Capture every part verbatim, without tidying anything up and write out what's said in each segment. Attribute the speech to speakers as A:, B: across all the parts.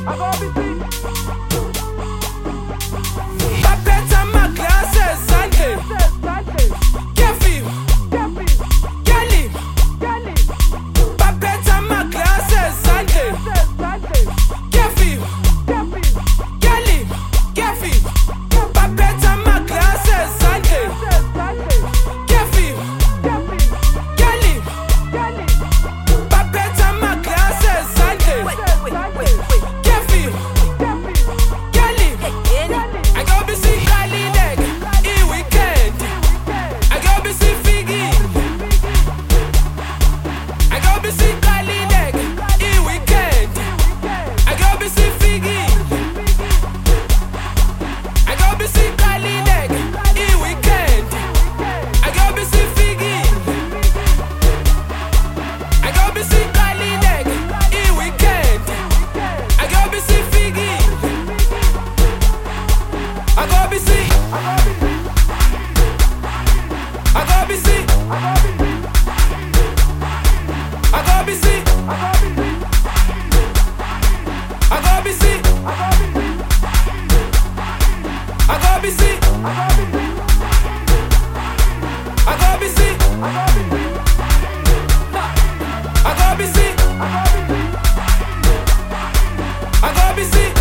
A: Baphetha my glasses Sunday. Kefi, Kelly. Baphetha my glasses Sunday. Kefi, Kelly, Kefi. Baphetha my glasses Sunday. Kefi, Kelly. Baphetha my glasses Sunday. Kefi, Kelly. I go be see Kali leg in weekend. I go be see Figgy. I go be see Kali leg in weekend. I go be see Figgy. I go be see Kali leg in weekend. I go be see Figgy. I go be see Kali leg in weekend. I go be see Figgy. I go be see. I go be see. I go be see. I go be see. I go be see. I go be see. I go be see. I go be see.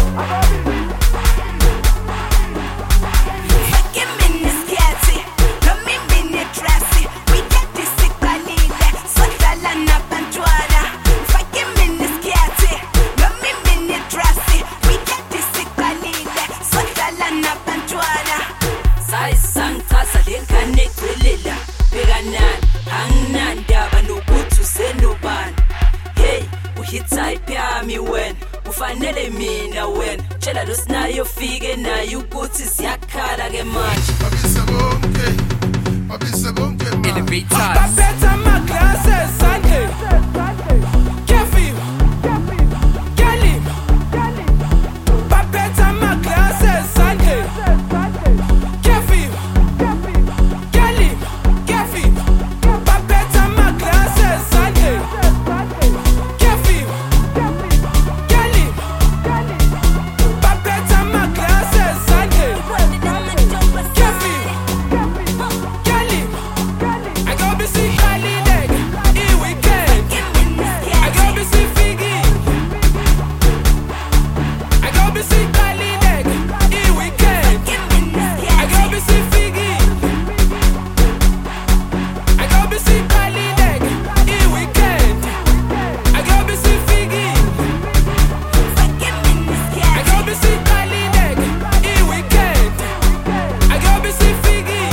B: Ufanele mina wena tshela lo sinayo fike nayo ukuthi siyakhala ke manje
C: Babisa bonke Babisa bonke
A: In the beat time Baphetha my glasses Sunday. Kefi, Kelly. Baphetha my glasses Sunday. Kefi, Kelly. Kefi, Baphetha my glasses Sunday. Kefi, Kelly. Baphetha my glasses Sunday. Kefi, Kelly. I go be see Kali leg in weekend. I go be see Figgy. I go be see Kali leg in weekend. I go be see Figgy. I go be see Kali leg in weekend. I go be see Figgy. I go be see Kali leg in weekend. I go be see Figgy.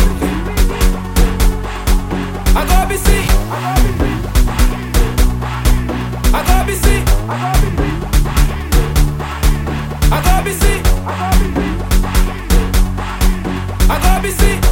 A: I go be see. I go be see. I go be see. I go be see.